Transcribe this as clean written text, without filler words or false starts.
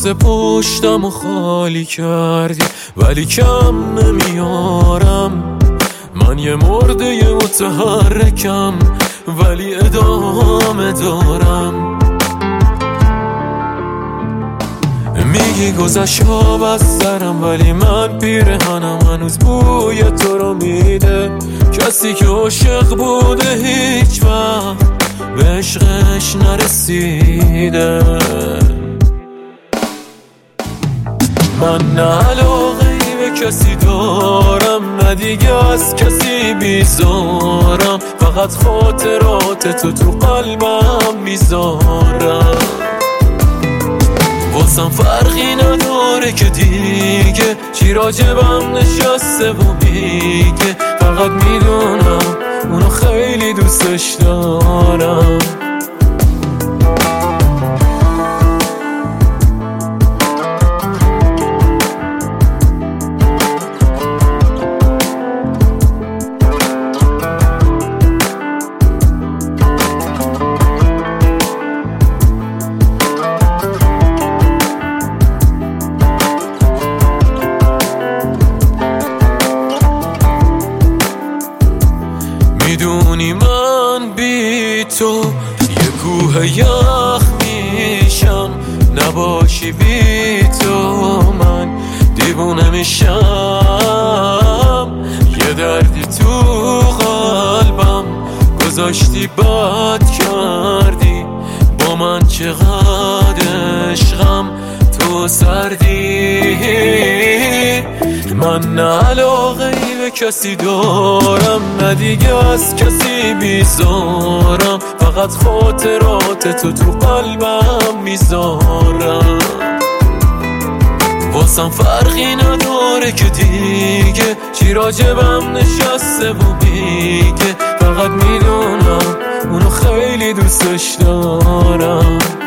واسه پشتم و خالی کردی ولی کم نمیارم. من یه مرده متحرکم ولی ادامه دارم. میگی گذشت ها از سرم ولی من پیرهنم هنوز بوی تو رو میده. کسی که عاشق بوده هیچ وقت به عشقش نرسیده. من نه علاقه ای به کسی دارم نه دیگه از کسی بیزارم. فقط خاطرات تو قلبم میذارم. واسم فرقی نداره که دیگه چی راجبم نشسته و میگه. فقط میدونم اونو خیلی دوستش دارم. میدونی من بی تو یه کوه یخ میشم. نباشی بی تو من دیوونه میشم. یه دردی تو قلبم گذاشتی بد کردی. با من چقدر عشقم تو سردی. من نه علاقه ای به کسی دارم نه دیگه از کسی بیزارم. فقط خاطرات تو قلبم میذارم. واسم فرقی نداره که دیگه چی راجبم نشسته و میگه. فقط میدونم اونو خیلی دوستش دارم.